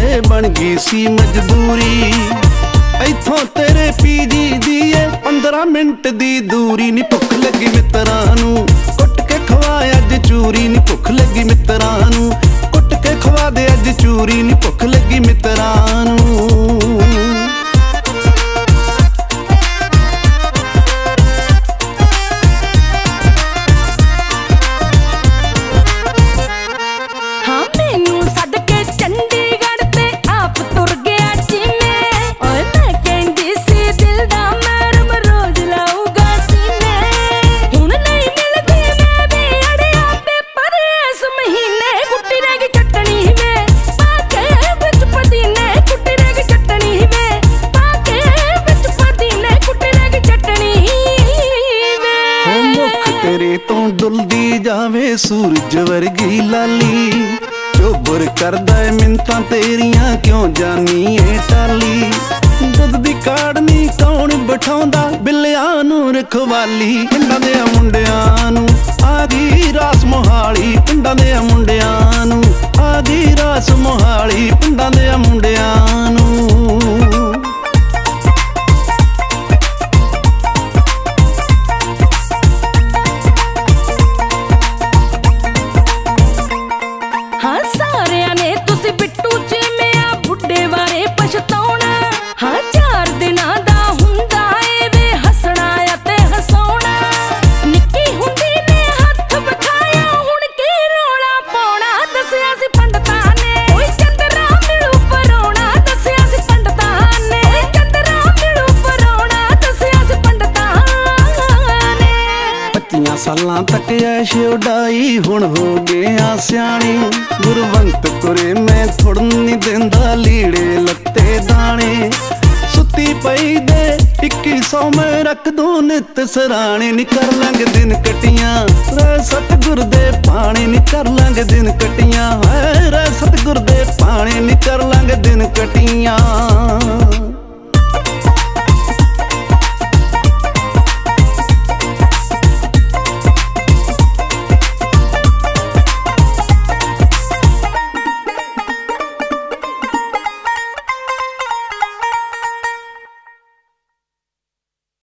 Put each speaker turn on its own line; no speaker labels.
ਏ ਬਣ ਗਈ ਸੀ ਮਜਬੂਰੀ। ਇੱਥੋਂ ਤੇਰੇ ਪੀਜੀ ਦੀ ਏ 15 ਮਿੰਟ ਦੀ ਦੂਰੀ ਨੀ। ਭੁੱਖ ਲੱਗੀ ਮਿੱਤਰਾਂ ਨੂੰ ਕੁੱਟ ਕੇ ਖਵਾ ਅੱਜ ਚੂਰੀ ਨੀ। ਭੁੱਖ ਲੱਗੀ ਮਿੱਤਰਾਂ ਨੂੰ ਕੁੱਟ ਕੇ ਖਵਾ ਦੇ ਅੱਜ ਚੂਰੀ ਨੀ। ਭੁੱਖ ਲੱਗੀ ਮਿੱਤਰਾਂ ਨੂੰ। ਤੇਰੇ ਤੋਂ ਡੁੱਲਦੀ ਜਾਵੇ ਸੂਰਜ ਵਰਗੀ ਲਾਲੀ। ਚੋਬਰ ਕਰਦਾ ਏ ਮਿੰਤਾਂ ਤੇਰੀਆਂ ਕਿਉਂ ਜਾਨੀ ਏ ਟਾਲੀ। ਦੁੱਧ ਦੀ ਕਾੜਨੀ ਕੌਣ ਬਿਠਾਉਂਦਾ ਬਿੱਲਿਆਂ ਨੂੰ ਰਖਵਾਲੀ। ਪਿੰਡਾਂ ਦੇ ਮੁੰਡਿਆਂ ਨੂੰ ਆ ਗਈ ਰਾਸ ਮੋਹਾਲੀ। ਪਿੰਡਾਂ ਦੇ ਮੁੰਡਿਆਂ ਨੂੰ ਆ ਗਈ ਰਾਸ ਮੋਹਾਲੀ। ਪਿੰਡਾਂ ਦੇ ਮੁੰਡਿਆਂ ਨੂੰ। ਸਾਲਾਂ ਤੱਕ ਐਸ਼ ਉਡਾਈ ਹੁਣ ਹੋ ਗਿਆ ਸਿਆਣੀ। ਗੁਰਵੰਤ ਕੁਰੇ ਮੈਂ ਥੁੜਨ ਨੀ ਦਿੰਦਾ ਲੀੜੇ ਲੱਤੇ ਦਾਣੇ। ਸੁੱਤੀ ਪਈ ਦੇ 2100 ਮੈਂ ਰੱਖ ਦੂੰ ਨਿੱਤ ਸਰਾਣੇ ਨੀ। ਕਰ ਲਾਂਗੇ ਦਿਨ ਕਟੀਆਂ ਰਹਿ ਸਤਿਗੁਰ ਦੇ ਪਾਣੀ ਨੀ। ਕਰ ਲਾਂਗੇ ਦਿਨ ਕਟੀਆਂ ਰਹਿ ਸਤਿਗੁਰ ਦੇ ਪਾਣੀ ਨੀ। ਕਰ ਲਾਂਗੇ ਦਿਨ ਕਟੀਆਂ।